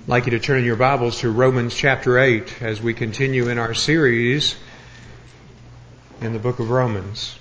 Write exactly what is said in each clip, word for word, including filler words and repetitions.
I'd like you to turn your Bibles to Romans chapter eight as we continue in our series in the book of Romans.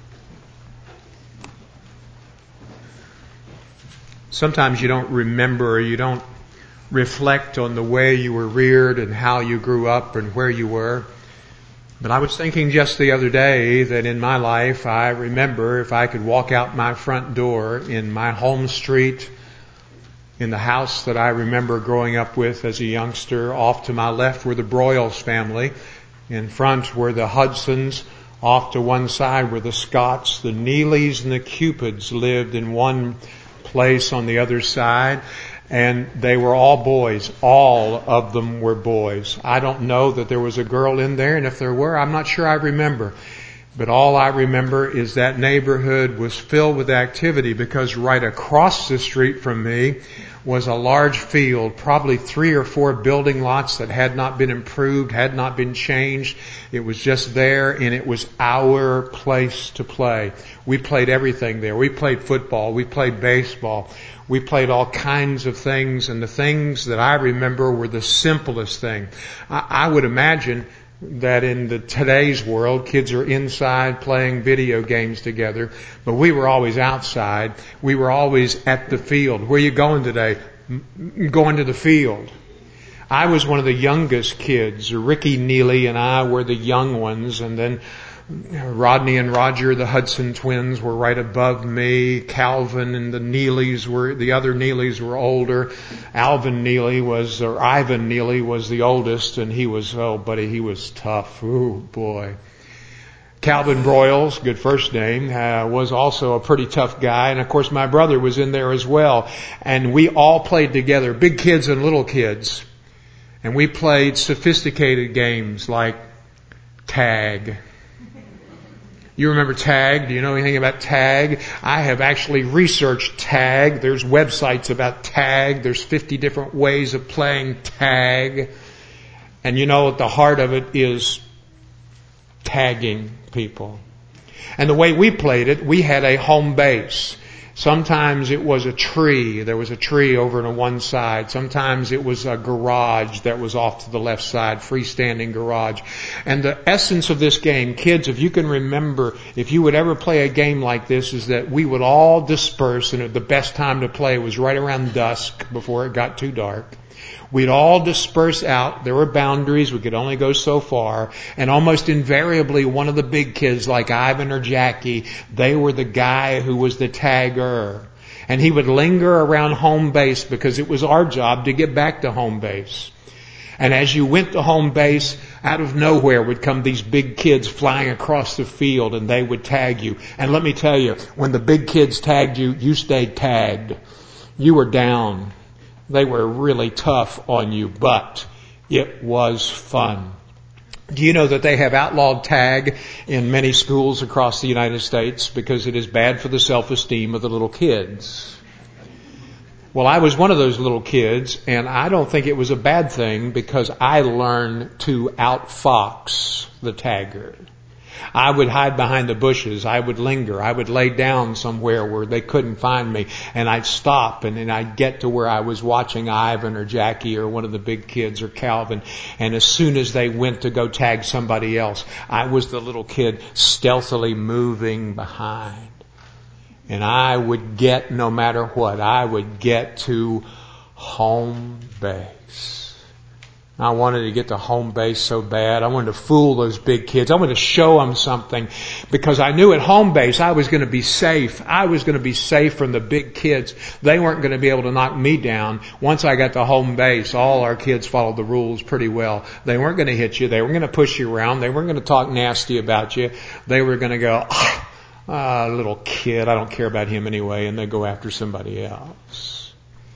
Sometimes you don't remember, or you don't reflect on the way you were reared and how you grew up and where you were. But I was thinking just the other day that in my life, I remember if I could walk out my front door in my home street, in the house that I remember growing up with as a youngster, off to my left were the Broyles family. In front were the Hudsons. Off to one side were the Scotts. The Neelys and the Cupids lived in one place on the other side. And they were all boys. All of them were boys. I don't know that there was a girl in there, and if there were, I'm not sure I remember. But all I remember is that neighborhood was filled with activity because right across the street from me was a large field, probably three or four building lots that had not been improved, had not been changed. It was just there, and it was our place to play. We played everything there. We played football. We played baseball. We played all kinds of things, and the things that I remember were the simplest thing. I, I would imagine that in the today's world, kids are inside playing video games together, but we were always outside. We were always at the field. Where are you going today? Going to the field. I was one of the youngest kids. Ricky Neely and I were the young ones, and then Rodney and Roger, the Hudson twins, were right above me. Calvin and the Neelys were, the other Neelys were older. Alvin Neely was, or Ivan Neely was the oldest, and he was, oh buddy, he was tough. Ooh, boy. Calvin Broyles, good first name, uh, was also a pretty tough guy. And of course my brother was in there as well. And we all played together, big kids and little kids. And we played sophisticated games like tag. You remember tag? Do you know anything about tag? I have actually researched tag. There's websites about tag. There's fifty different ways of playing tag. And you know, at the heart of it is tagging people. And the way we played it, we had a home base. Sometimes it was a tree. There was a tree over on one side. Sometimes it was a garage that was off to the left side, freestanding garage. And the essence of this game, kids, if you can remember, if you would ever play a game like this, is that we would all disperse, and the best time to play was right around dusk before it got too dark. We'd all disperse out. There were boundaries. We could only go so far. And almost invariably, one of the big kids, like Ivan or Jackie, they were the guy who was the tagger. And he would linger around home base because it was our job to get back to home base. And as you went to home base, out of nowhere would come these big kids flying across the field, and they would tag you. And let me tell you, when the big kids tagged you, you stayed tagged. You were down. They were really tough on you, but it was fun. Do you know that they have outlawed tag in many schools across the United States because it is bad for the self-esteem of the little kids? Well, I was one of those little kids, and I don't think it was a bad thing because I learned to outfox the tagger. I would hide behind the bushes. I would linger. I would lay down somewhere where they couldn't find me. And I'd stop, and then I'd get to where I was watching Ivan or Jackie or one of the big kids or Calvin. And as soon as they went to go tag somebody else, I was the little kid stealthily moving behind. And I would get, no matter what, I would get to home base. I wanted to get to home base so bad. I wanted to fool those big kids. I wanted to show them something because I knew at home base I was going to be safe. I was going to be safe from the big kids. They weren't going to be able to knock me down. Once I got to home base, all our kids followed the rules pretty well. They weren't going to hit you. They weren't going to push you around. They weren't going to talk nasty about you. They were going to go, ah, ah, little kid, I don't care about him anyway, and they go after somebody else.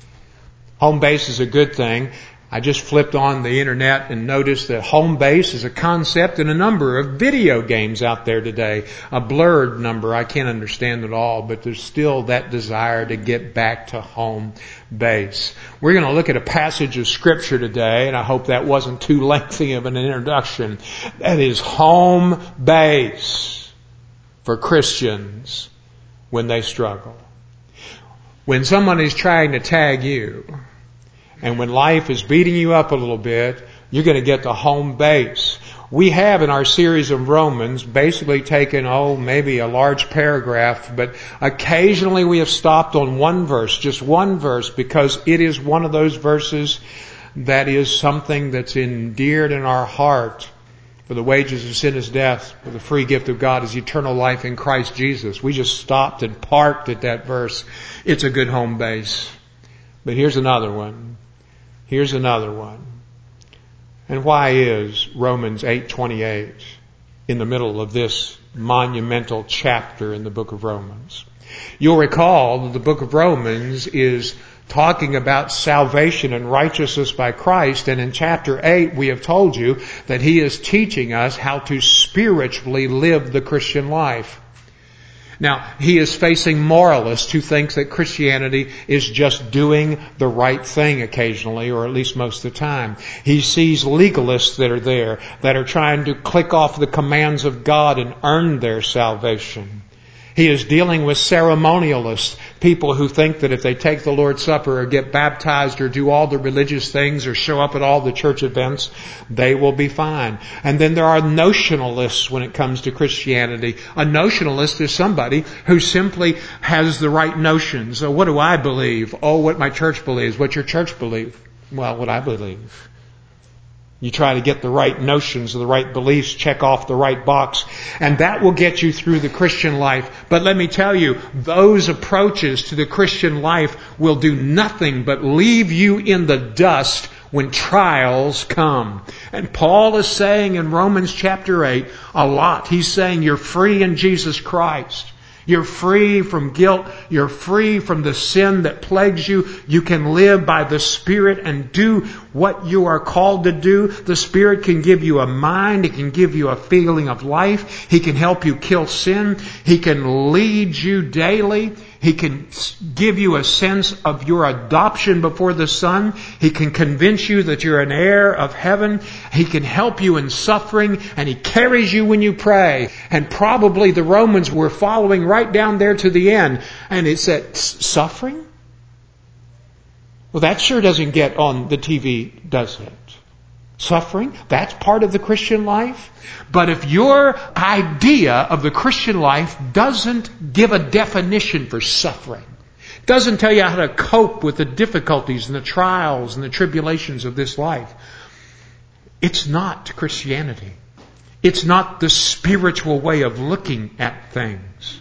Home base is a good thing. I just flipped on the internet and noticed that home base is a concept in a number of video games out there today. A blurred number. I can't understand it all, but there's still that desire to get back to home base. We're going to look at a passage of Scripture today, and I hope that wasn't too lengthy of an introduction. That is home base for Christians when they struggle. When someone is trying to tag you, And when life is beating you up a little bit, you're going to get to home base. We have in our series of Romans basically taken, oh, maybe a large paragraph, but occasionally we have stopped on one verse, just one verse, because it is one of those verses that is something that's endeared in our heart. For the wages of sin is death, for the free gift of God is eternal life in Christ Jesus. We just stopped and parked at that verse. It's a good home base. But here's another one. Here's another one. And why is Romans eight twenty-eight in the middle of this monumental chapter in the book of Romans? You'll recall that the book of Romans is talking about salvation and righteousness by Christ, and in chapter eight we have told you that he is teaching us how to spiritually live the Christian life. Now, he is facing moralists who think that Christianity is just doing the right thing occasionally, or at least most of the time. He sees legalists that are there, that are trying to click off the commands of God and earn their salvation. He is dealing with ceremonialists, people who think that if they take the Lord's Supper or get baptized or do all the religious things or show up at all the church events, they will be fine. And then there are notionalists when it comes to Christianity. A notionalist is somebody who simply has the right notions. So what do I believe? Oh, what my church believes. What your church believes? Well, what I believe. You try to get the right notions, the right beliefs, check off the right box, and that will get you through the Christian life. But let me tell you, those approaches to the Christian life will do nothing but leave you in the dust when trials come. And Paul is saying in Romans chapter eight a lot. He's saying you're free in Jesus Christ. You're free from guilt. You're free from the sin that plagues you. You can live by the Spirit and do what you are called to do. The Spirit can give you a mind. It can give you a feeling of life. He can help you kill sin. He can lead you daily. He can give you a sense of your adoption before the Son. He can convince you that you're an heir of heaven. He can help you in suffering, and He carries you when you pray. And probably the Romans were following right down there to the end. And it said, suffering? Well, that sure doesn't get on the T V, does it? Suffering? That's part of the Christian life. But if your idea of the Christian life doesn't give a definition for suffering, doesn't tell you how to cope with the difficulties and the trials and the tribulations of this life, it's not Christianity. It's not the spiritual way of looking at things.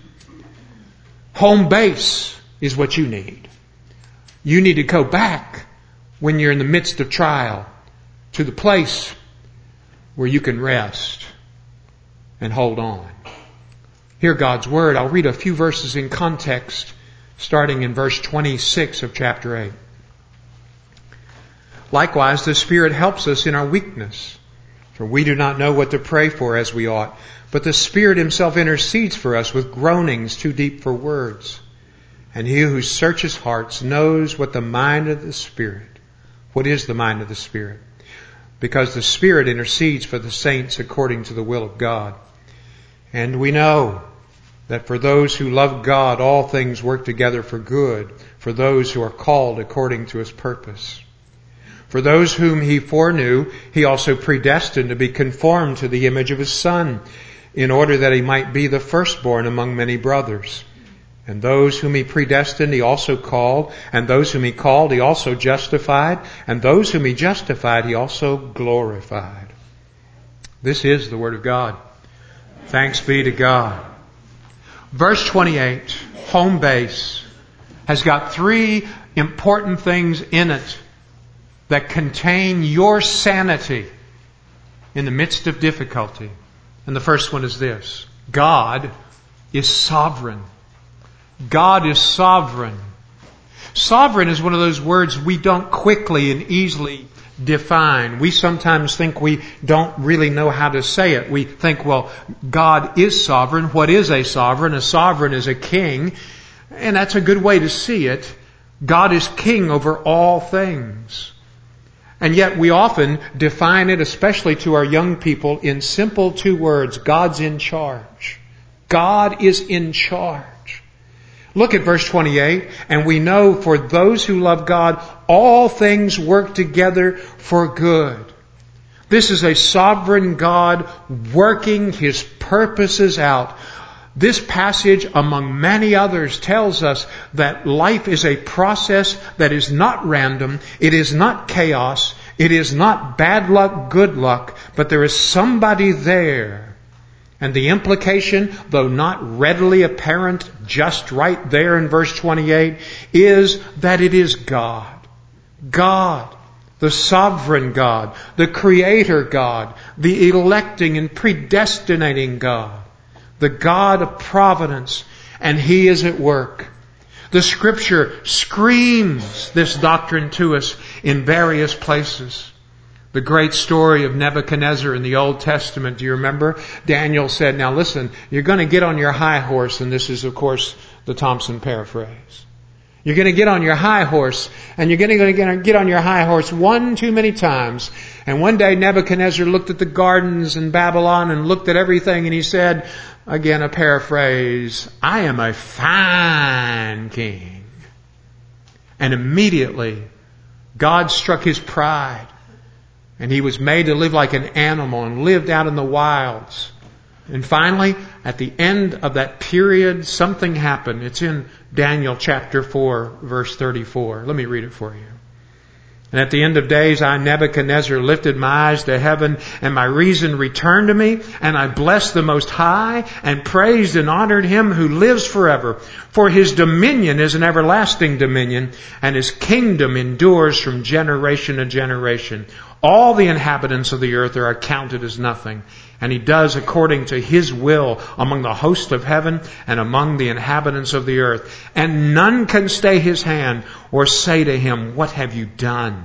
Home base is what you need. You need to go back when you're in the midst of trial to the place where you can rest and hold on. Hear God's Word. I'll read a few verses in context, starting in verse twenty-six of chapter eight. Likewise, the Spirit helps us in our weakness, for we do not know what to pray for as we ought, but the Spirit Himself intercedes for us with groanings too deep for words. And He who searches hearts knows what the mind of the Spirit, what is the mind of the Spirit, because the Spirit intercedes for the saints according to the will of God. And we know that for those who love God, all things work together for good, for those who are called according to His purpose. For those whom He foreknew, He also predestined to be conformed to the image of His Son, in order that He might be the firstborn among many brothers. And those whom He predestined, He also called. And those whom He called, He also justified. And those whom He justified, He also glorified. This is the Word of God. Thanks be to God. Verse twenty-eight, home base, has got three important things in it that contain your sanity in the midst of difficulty. And the first one is this: God is sovereign. God is sovereign. Sovereign is one of those words we don't quickly and easily define. We sometimes think we don't really know how to say it. We think, well, God is sovereign. What is a sovereign? A sovereign is a king. And that's a good way to see it. God is king over all things. And yet we often define it, especially to our young people, in simple two words: God's in charge. God is in charge. Look at verse twenty-eight. And we know for those who love God, all things work together for good. This is a sovereign God working His purposes out. This passage, among many others, tells us that life is a process that is not random. It is not chaos. It is not bad luck, good luck. But there is somebody there. And the implication, though not readily apparent just right there in verse twenty-eight, is that it is God. God. The sovereign God, the creator God, the electing and predestinating God, the God of providence, and He is at work. The Scripture screams this doctrine to us in various places. The great story of Nebuchadnezzar in the Old Testament, do you remember? Daniel said, now listen, you're going to get on your high horse, and this is, of course, the Thompson paraphrase. You're going to get on your high horse, and you're going to get on your high horse one too many times. And one day Nebuchadnezzar looked at the gardens in Babylon and looked at everything, and he said, again a paraphrase, I am a fine king. And immediately God struck his pride, and he was made to live like an animal and lived out in the wilds. And finally, at the end of that period, something happened. It's in Daniel chapter four, verse thirty-four. Let me read it for you. And at the end of days, I, Nebuchadnezzar, lifted my eyes to heaven, and my reason returned to me, and I blessed the Most High, and praised and honored Him who lives forever. For His dominion is an everlasting dominion, and His kingdom endures from generation to generation. All the inhabitants of the earth are accounted as nothing, and He does according to His will among the hosts of heaven and among the inhabitants of the earth. And none can stay His hand or say to Him, what have you done?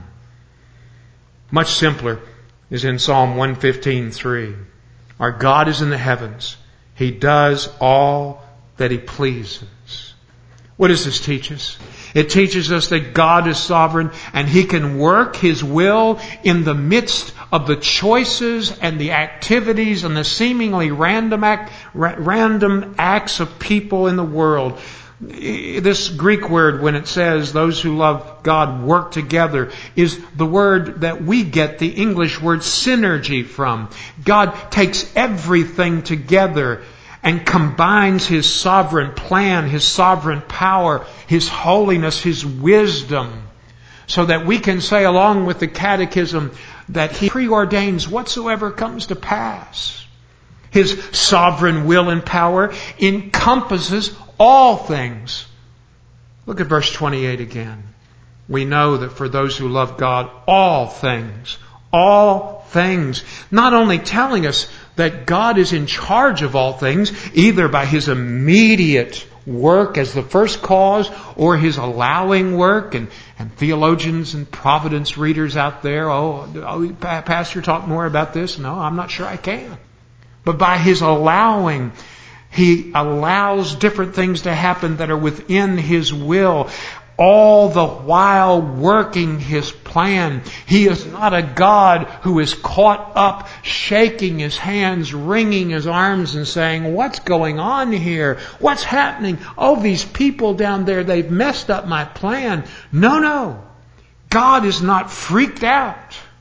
Much simpler is in Psalm one fifteen three. Our God is in the heavens. He does all that He pleases. What does this teach us? It teaches us that God is sovereign and He can work His will in the midst of the choices and the activities and the seemingly random act, ra- random acts of people in the world. This Greek word, when it says those who love God work together, is the word that we get the English word synergy from. God takes everything together and combines His sovereign plan, His sovereign power, His holiness, His wisdom, so that we can say along with the Catechism that He preordains whatsoever comes to pass. His sovereign will and power encompasses all things. Look at verse twenty-eight again. We know that for those who love God, all things, all things, not only telling us that God is in charge of all things, either by His immediate work as the first cause or His allowing work, and, and theologians and providence readers out there, oh, oh, Pastor, talk more about this. No, I'm not sure I can. But by His allowing, He allows different things to happen that are within His will, all the while working His plan. He is not a God who is caught up, shaking His hands, wringing His arms and saying, what's going on here? What's happening? Oh, these people down there, they've messed up my plan. No, no. God is not freaked out.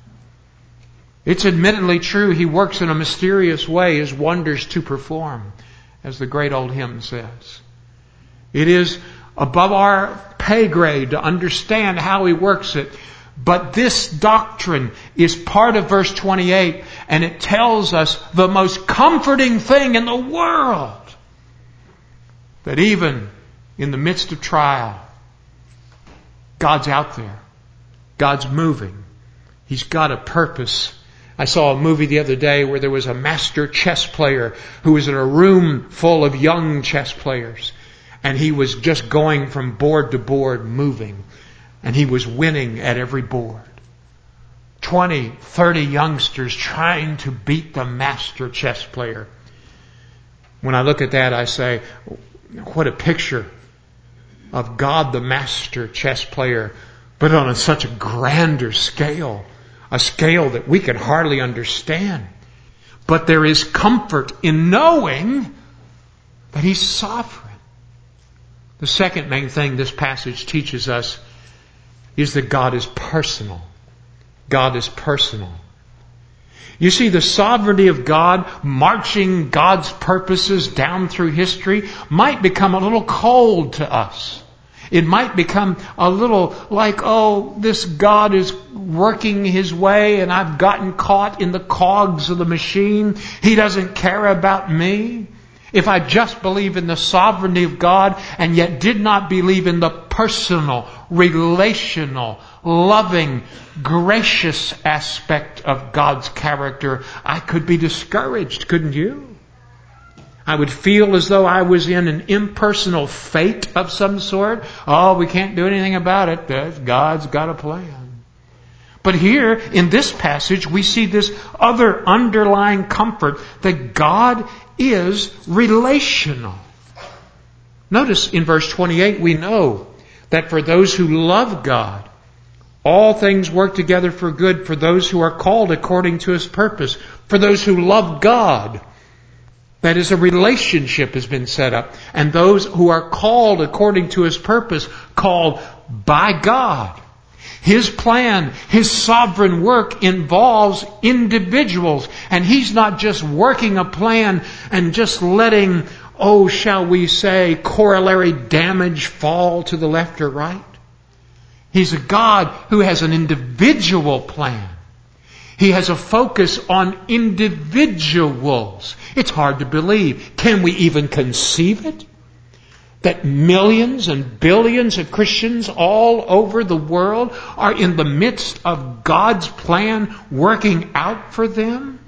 It's admittedly true He works in a mysterious way, His wonders to perform, as the great old hymn says. It is above our pay grade to understand how He works it. But this doctrine is part of verse twenty-eight, and it tells us the most comforting thing in the world. That even in the midst of trial, God's out there. God's moving. He's got a purpose. I saw a movie the other day where there was a master chess player who was in a room full of young chess players. And he was just going from board to board, moving. And he was winning at every board. Twenty, thirty youngsters trying to beat the master chess player. When I look at that, I say, what a picture of God the master chess player, but on a, such a grander scale. A scale that we can hardly understand. But there is comfort in knowing that He's sovereign. The second main thing this passage teaches us is that God is personal. God is personal. You see, the sovereignty of God, marching God's purposes down through history, might become a little cold to us. It might become a little like, oh, this God is working His way and I've gotten caught in the cogs of the machine. He doesn't care about me. If I just believe in the sovereignty of God and yet did not believe in the personal, relational, loving, gracious aspect of God's character, I could be discouraged, couldn't you? I would feel as though I was in an impersonal fate of some sort. Oh, we can't do anything about it. God's got a plan. But here, in this passage, we see this other underlying comfort that God is relational. Notice in verse twenty-eight, we know that for those who love God, all things work together for good for those who are called according to His purpose. For those who love God, that is, a relationship has been set up. And those who are called according to His purpose, called by God. His plan, His sovereign work involves individuals. And He's not just working a plan and just letting, oh, shall we say, corollary damage fall to the left or right. He's a God who has an individual plan. He has a focus on individuals. It's hard to believe. Can we even conceive it? That millions and billions of Christians all over the world are in the midst of God's plan working out for them?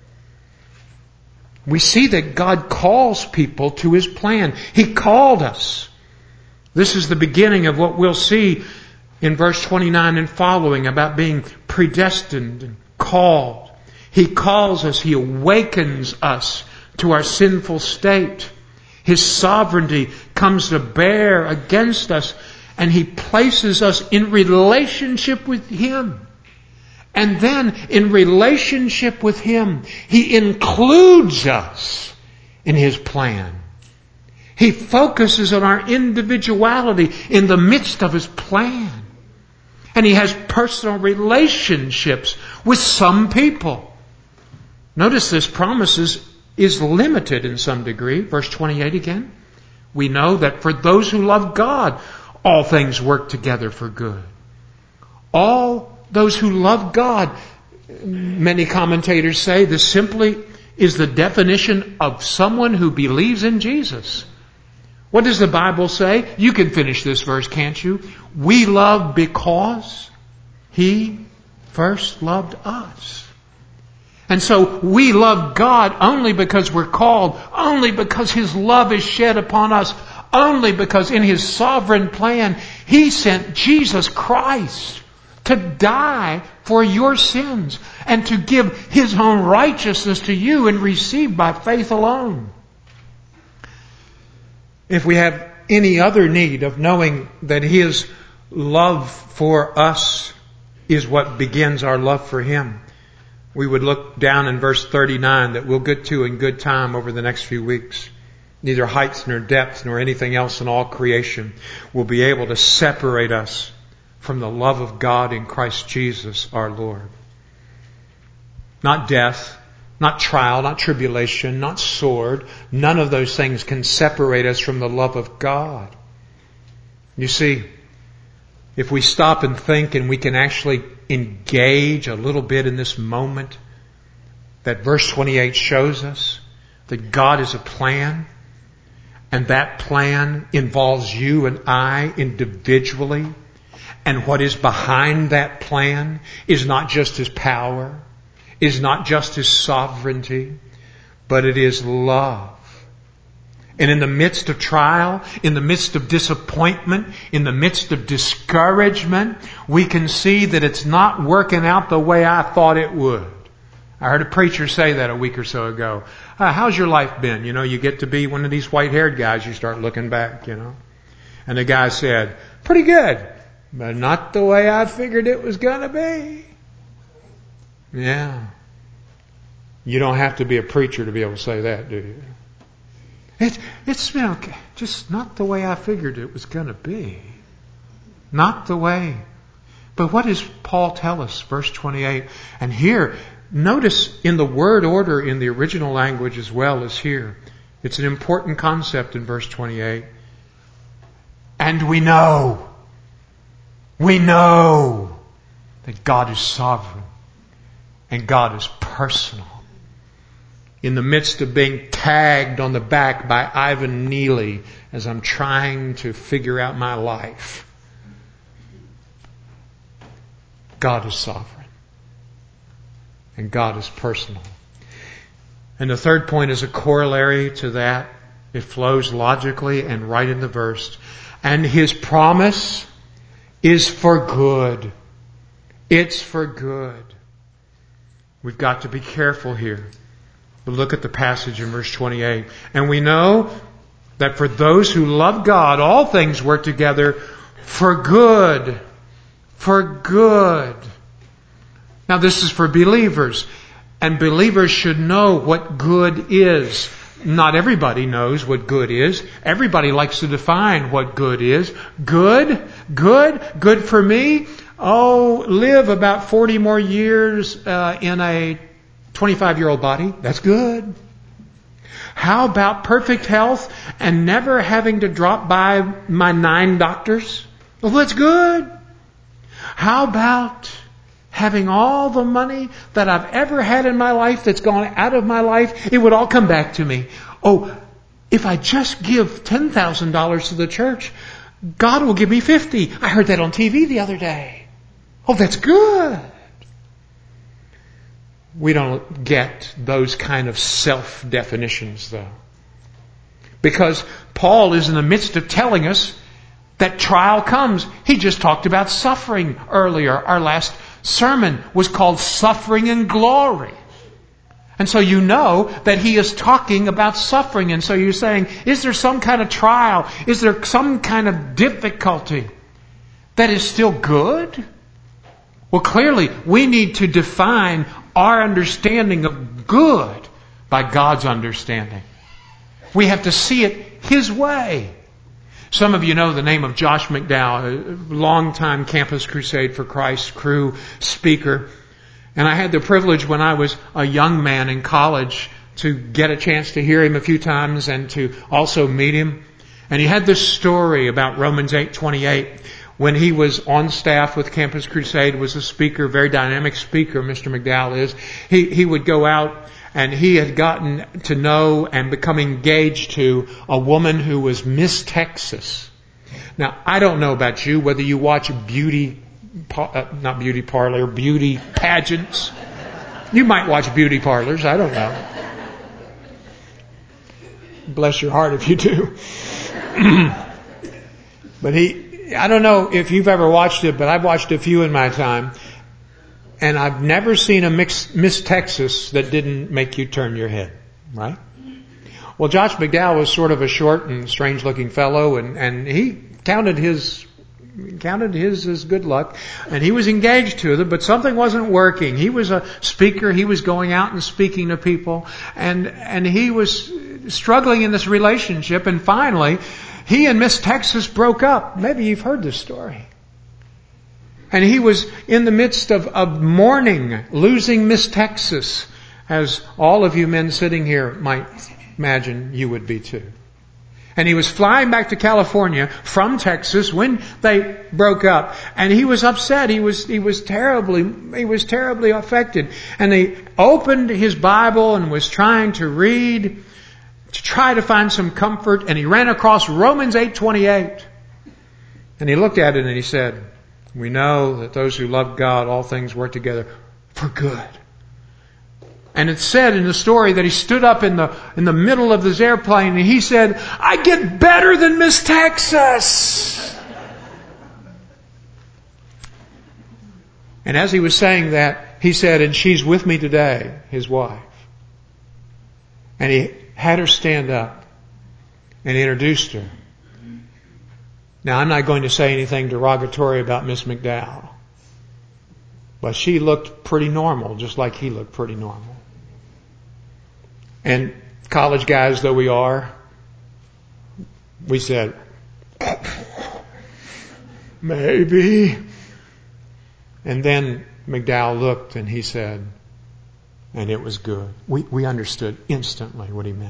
We see that God calls people to His plan. He called us. This is the beginning of what we'll see in verse twenty-nine and following about being predestined and called. He calls us. He awakens us to our sinful state. His sovereignty comes to bear against us, and He places us in relationship with Him. And then in relationship with Him, He includes us in His plan. He focuses on our individuality in the midst of His plan. And He has personal relationships with some people. Notice this promise is, is limited in some degree. Verse twenty-eight again. We know that for those who love God, all things work together for good. All those who love God, many commentators say this simply is the definition of someone who believes in Jesus. What does the Bible say? You can finish this verse, can't you? We love because He first loved us. And so we love God only because we're called, only because His love is shed upon us, only because in His sovereign plan He sent Jesus Christ to die for your sins and to give His own righteousness to you and received by faith alone. If we have any other need of knowing that His love for us is what begins our love for Him, we would look down in verse thirty-nine that we'll get to in good time over the next few weeks. Neither heights nor depths nor anything else in all creation will be able to separate us from the love of God in Christ Jesus our Lord. Not death, not trial, not tribulation, not sword. None of those things can separate us from the love of God. You see, if we stop and think and we can actually engage a little bit in this moment that verse twenty-eight shows us, that God is a plan, and that plan involves you and I individually, and what is behind that plan is not just His power, is not just His sovereignty, but it is love. And in the midst of trial, in the midst of disappointment, in the midst of discouragement, we can see that it's not working out the way I thought it would. I heard a preacher say that a week or so ago. Uh, how's your life been? You know, you get to be one of these white-haired guys, you start looking back, you know. And the guy said, pretty good, but not the way I figured it was going to be. Yeah. You don't have to be a preacher to be able to say that, do you? It, it's been okay. Just not the way I figured it was going to be. Not the way. But what does Paul tell us? Verse twenty-eight. And here, notice in the word order in the original language as well as here. It's an important concept in verse twenty-eight. And we know. We know that God is sovereign. And God is personal. In the midst of being tagged on the back by Ivan Neely as I'm trying to figure out my life, God is sovereign. And God is personal. And the third point is a corollary to that. It flows logically and right in the verse. And His promise is for good. It's for good. We've got to be careful here. But look at the passage in verse twenty-eight. And we know that for those who love God, all things work together for good. For good. Now this is for believers. And believers should know what good is. Not everybody knows what good is. Everybody likes to define what good is. Good? Good? Good for me? Oh, live about forty more years uh, in a twenty-five-year-old body. That's good. How about perfect health and never having to drop by my nine doctors? Well, that's good. How about having all the money that I've ever had in my life that's gone out of my life? It would all come back to me. Oh, if I just give ten thousand dollars to the church, God will give me fifty. I heard that on T V the other day. Oh, that's good. We don't get those kind of self-definitions, though. Because Paul is in the midst of telling us that trial comes. He just talked about suffering earlier. Our last sermon was called Suffering and Glory. And so you know that he is talking about suffering. And so you're saying, is there some kind of trial? Is there some kind of difficulty that is still good? Well, clearly, we need to define our understanding of good by God's understanding. We have to see it His way. Some of you know the name of Josh McDowell, a longtime Campus Crusade for Christ crew speaker. And I had the privilege when I was a young man in college to get a chance to hear him a few times and to also meet him. And he had this story about Romans eight twenty-eight. When he was on staff with Campus Crusade, was a speaker, very dynamic speaker, Mister McDowell is. He, he would go out and he had gotten to know and become engaged to a woman who was Miss Texas. Now, I don't know about you, whether you watch beauty, uh, not beauty parlor, beauty pageants. You might watch beauty parlors, I don't know. Bless your heart if you do. But he, I don't know if you've ever watched it, but I've watched a few in my time. And I've never seen a mix, Miss Texas that didn't make you turn your head, right? Well, Josh McDowell was sort of a short and strange looking fellow, and, and he counted his, counted his as good luck. And he was engaged to them, but something wasn't working. He was a speaker. He was going out and speaking to people. And, and he was struggling in this relationship. And finally, he and Miss Texas broke up. Maybe you've heard this story. And he was in the midst of, of mourning, losing Miss Texas, as all of you men sitting here might imagine you would be too. And he was flying back to California from Texas when they broke up. And he was upset. He was, he was terribly, he was terribly affected. And he opened his Bible and was trying to read, to try to find some comfort. And he ran across Romans eight twenty-eight. And he looked at it and he said, we know that those who love God, all things work together for good. And it's said in the story that he stood up in the in the middle of this airplane and he said, I get better than Miss Texas. And as he was saying that, he said, and she's with me today, his wife. And he had her stand up and introduced her. Now, I'm not going to say anything derogatory about Miss McDowell, but she looked pretty normal, just like he looked pretty normal. And college guys though we are, We said, maybe. And then McDowell looked and he said, and it was good. We, we understood instantly what he meant.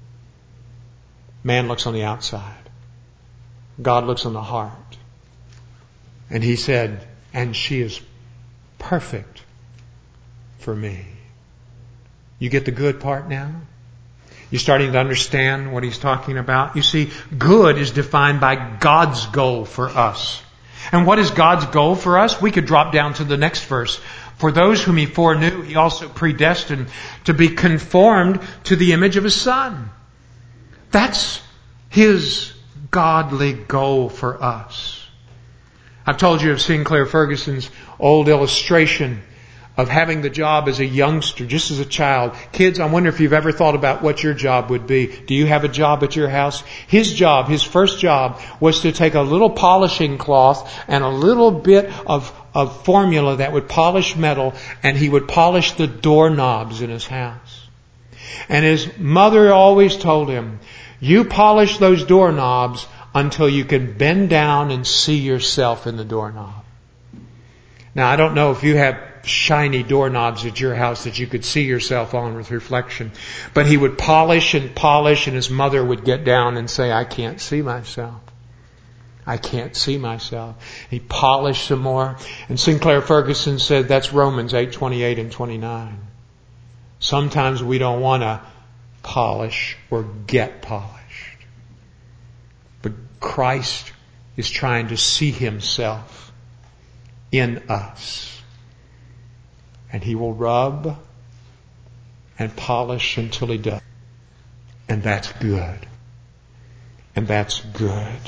Man looks on the outside. God looks on the heart. And he said, and she is perfect for me. You get the good part now? You're starting to understand what he's talking about? You see, good is defined by God's goal for us. And what is God's goal for us? We could drop down to the next verse. For those whom he foreknew, he also predestined to be conformed to the image of his Son. That's his godly goal for us. I've told you of Sinclair Ferguson's old illustration of having the job as a youngster, just as a child. Kids, I wonder if you've ever thought about what your job would be. Do you have a job at your house? His job, his first job, was to take a little polishing cloth and a little bit of, of formula that would polish metal, and he would polish the doorknobs in his house. And his mother always told him, you polish those doorknobs until you can bend down and see yourself in the doorknob. Now, I don't know if you have shiny doorknobs at your house that you could see yourself on with reflection. But he would polish and polish, and his mother would get down and say, I can't see myself. I can't see myself. He polished some more. And Sinclair Ferguson said that's Romans eight twenty-eight and twenty-nine. Sometimes we don't want to polish or get polished. But Christ is trying to see himself in us. And he will rub and polish until he does. And that's good. And that's good.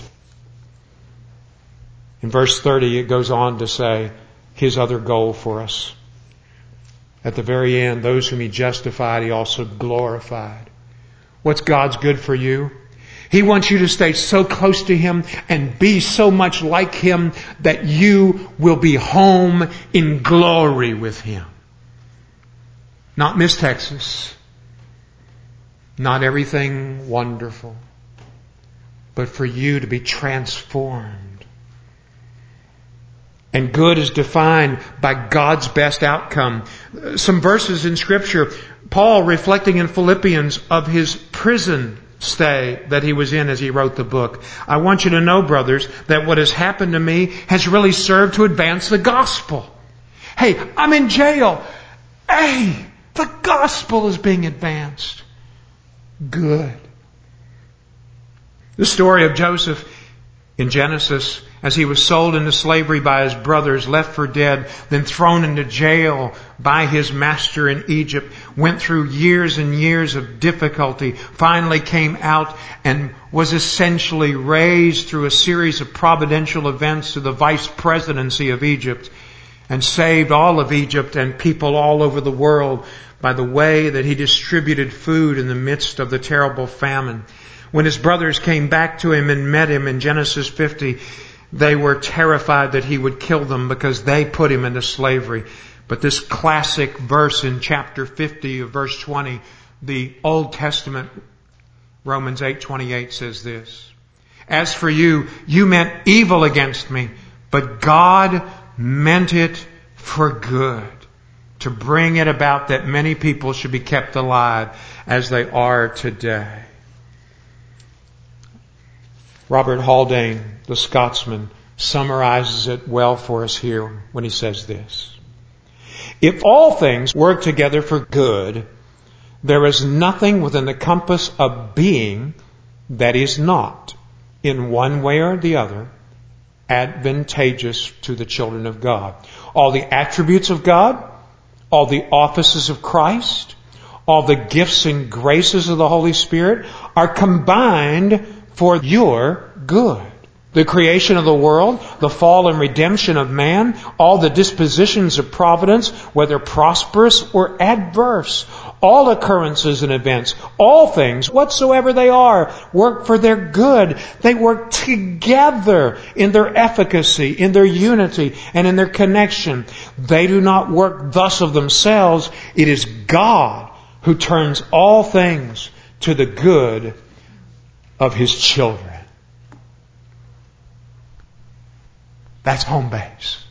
In verse thirty, it goes on to say his other goal for us. At the very end, those whom he justified, he also glorified. What's God's good for you? He wants you to stay so close to him and be so much like him that you will be home in glory with him. Not Miss Texas. Not everything wonderful. But for you to be transformed. And good is defined by God's best outcome. Some verses in Scripture, Paul reflecting in Philippians of his prison stay that he was in as he wrote the book. I want you to know, brothers, that what has happened to me has really served to advance the gospel. Hey, I'm in jail. Hey, the gospel is being advanced. Good. The story of Joseph in Genesis, as he was sold into slavery by his brothers, left for dead, then thrown into jail by his master in Egypt, went through years and years of difficulty, finally came out and was essentially raised through a series of providential events to the vice presidency of Egypt, and saved all of Egypt and people all over the world by the way that he distributed food in the midst of the terrible famine. When his brothers came back to him and met him in Genesis fifty, they were terrified that he would kill them because they put him into slavery. But this classic verse in chapter fifty of verse twenty, the Old Testament, Romans eight twenty-eight says this. As for you, you meant evil against me, but God meant it for good, to bring it about that many people should be kept alive as they are today. Robert Haldane, the Scotsman, summarizes it well for us here when he says this. If all things work together for good, there is nothing within the compass of being that is not, in one way or the other, advantageous to the children of God. All the attributes of God, all the offices of Christ, all the gifts and graces of the Holy Spirit are combined for your good. The creation of the world, the fall and redemption of man, all the dispositions of providence, whether prosperous or adverse, all occurrences and events, all things, whatsoever they are, work for their good. They work together in their efficacy, in their unity, and in their connection. They do not work thus of themselves. It is God who turns all things to the good of His children. That's home base.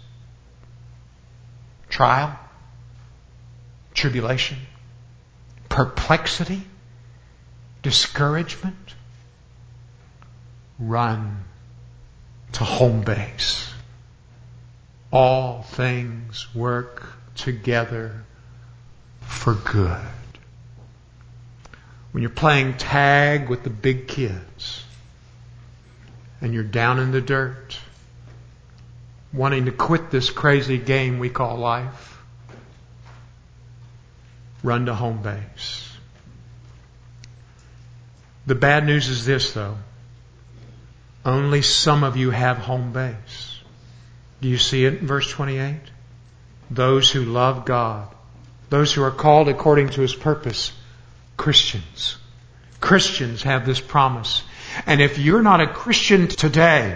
Trial, tribulation, perplexity, discouragement. Run to home base. All things work together for good. When you're playing tag with the big kids and you're down in the dirt, wanting to quit this crazy game we call life, run to home base. The bad news is this, though. Only some of you have home base. Do you see it in verse twenty-eight? Those who love God, those who are called according to His purpose, Christians. Christians have this promise. And if you're not a Christian today,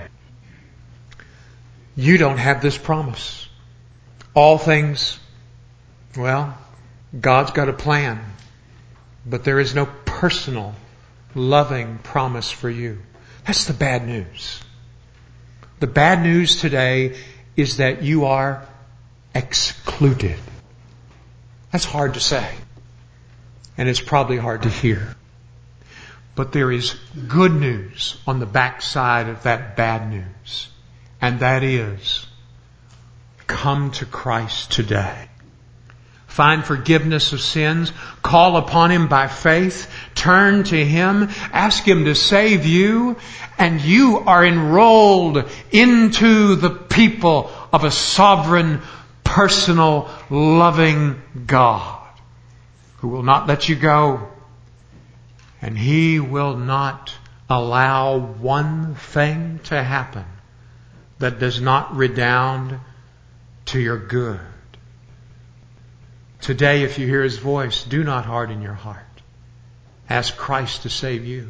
you don't have this promise. All things, well, God's got a plan, but there is no personal, loving promise for you. That's the bad news. The bad news today is that you are excluded. That's hard to say. And it's probably hard to hear. But there is good news on the backside of that bad news. And that is, come to Christ today. Find forgiveness of sins. Call upon Him by faith. Turn to Him. Ask Him to save you. And you are enrolled into the people of a sovereign, personal, loving God who will not let you go. And He will not allow one thing to happen that does not redound to your good. Today, if you hear His voice, do not harden your heart. Ask Christ to save you.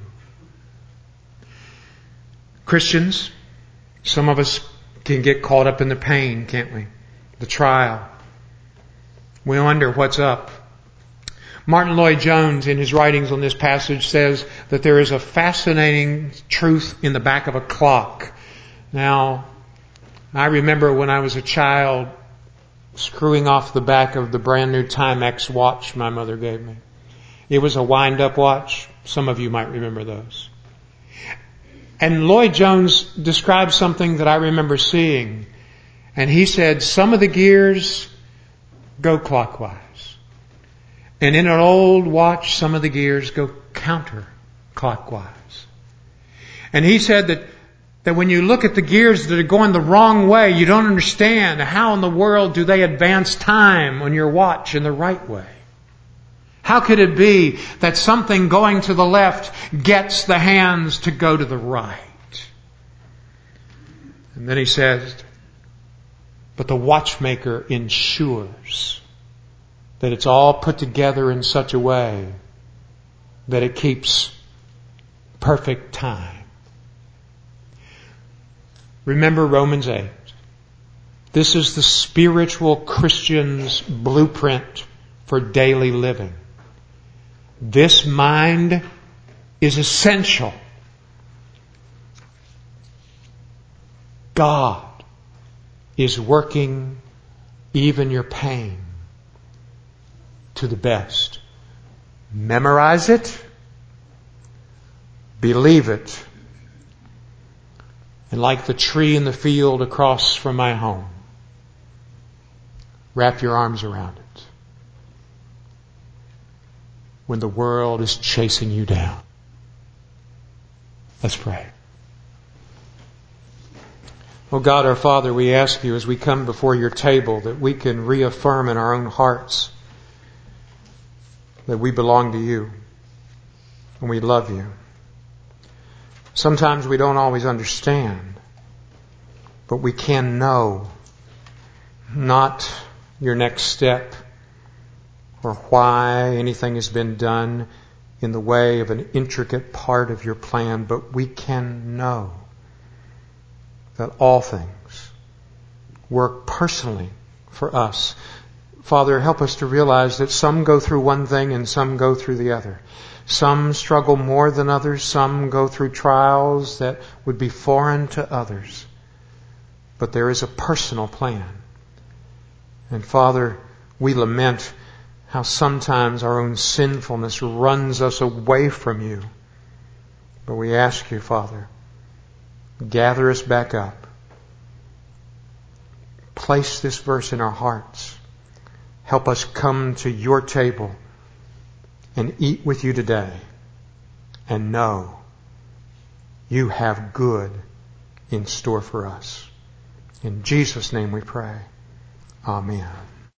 Christians, some of us can get caught up in the pain, can't we? The trial. We wonder what's up. Martin Lloyd-Jones, in his writings on this passage, says that there is a fascinating truth in the back of a clock. Now, I remember when I was a child screwing off the back of the brand new Timex watch my mother gave me. It was a wind-up watch. Some of you might remember those. And Lloyd-Jones described something that I remember seeing. And he said, some of the gears go clockwise. And in an old watch, some of the gears go counterclockwise. And he said that, that when you look at the gears that are going the wrong way, you don't understand how in the world do they advance time on your watch in the right way. How could it be that something going to the left gets the hands to go to the right? And then he says, but the watchmaker ensures that it's all put together in such a way that it keeps perfect time. Remember Romans eight. This is the spiritual Christian's blueprint for daily living. This mind is essential. God is working even your pain to the best. Memorize it. Believe it. And like the tree in the field across from my home, wrap your arms around it when the world is chasing you down. Let's pray. Oh God, our Father, we ask you as we come before your table that we can reaffirm in our own hearts that we belong to you and we love you. Sometimes we don't always understand, but we can know not your next step or why anything has been done in the way of an intricate part of your plan, but we can know that all things work personally for us. Father, help us to realize that some go through one thing and some go through the other. Some struggle more than others. Some go through trials that would be foreign to others. but there is a personal plan. And Father, we lament how sometimes our own sinfulness runs us away from you. But we ask you, Father, gather us back up. Place this verse in our hearts. Help us come to your table and eat with you today and know you have good in store for us. In Jesus' name we pray. Amen.